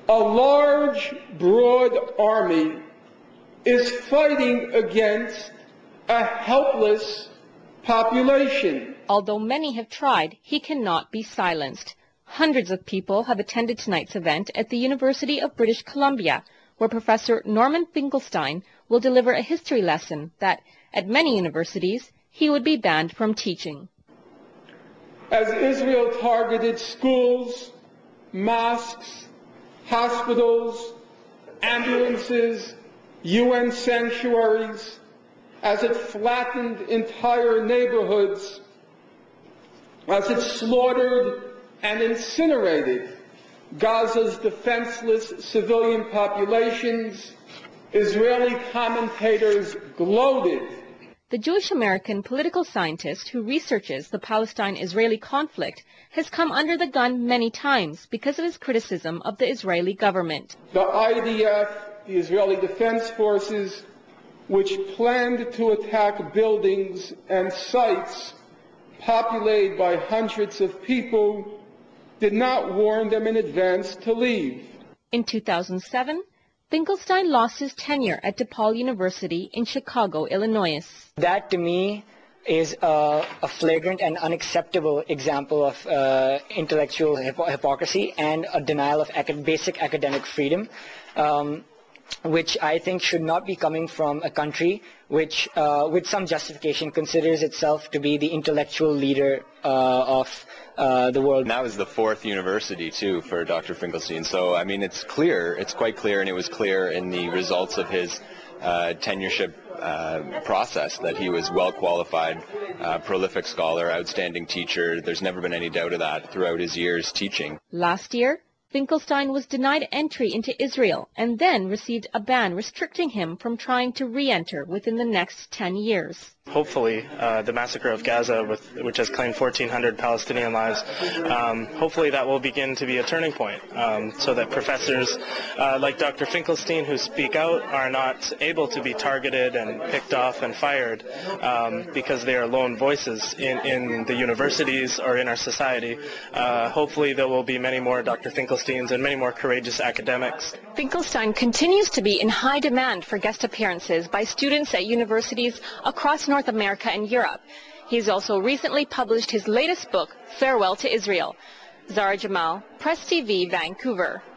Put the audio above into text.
A large, broad army is fighting against a helpless population. Although many have tried, he cannot be silenced. Hundreds of people have attended tonight's event at the University of British Columbia, where Professor Norman Finkelstein will deliver a history lesson that, at many universities, he would be banned from teaching. As Israel targeted schools, mosques, hospitals, ambulances, UN sanctuaries, as it flattened entire neighborhoods, as it slaughtered and incinerated Gaza's defenseless civilian populations, Israeli commentators gloated. The Jewish-American political scientist who researches the Palestine-Israeli conflict has come under the gun many times because of his criticism of the Israeli government. The IDF, the Israeli Defense Forces, which planned to attack buildings and sites populated by hundreds of people, did not warn them in advance to leave. In 2007, Finkelstein lost his tenure at DePaul University in Chicago, Illinois. That, to me, is a flagrant and unacceptable example of intellectual hypocrisy and a denial of basic academic freedom, which I think should not be coming from a country which, with some justification, considers itself to be the intellectual leader of the world. And that was the fourth university, too, for Dr. Finkelstein. So, I mean, it's clear, it's quite clear, and it was clear in the results of his tenureship process that he was well-qualified, prolific scholar, outstanding teacher. There's never been any doubt of that throughout his years teaching. Last year, Finkelstein was denied entry into Israel and then received a ban restricting him from trying to re-enter within the next 10 years. Hopefully, the massacre of Gaza, which has claimed 1,400 Palestinian lives, hopefully that will begin to be a turning point so that professors like Dr. Finkelstein who speak out are not able to be targeted and picked off and fired because they are lone voices in the universities or in our society. Hopefully there will be many more Dr. Finkelsteins and many more courageous academics. Finkelstein continues to be in high demand for guest appearances by students at universities across North America and Europe. He's also recently published his latest book, Farewell to Israel. Zara Jamal, Press TV, Vancouver.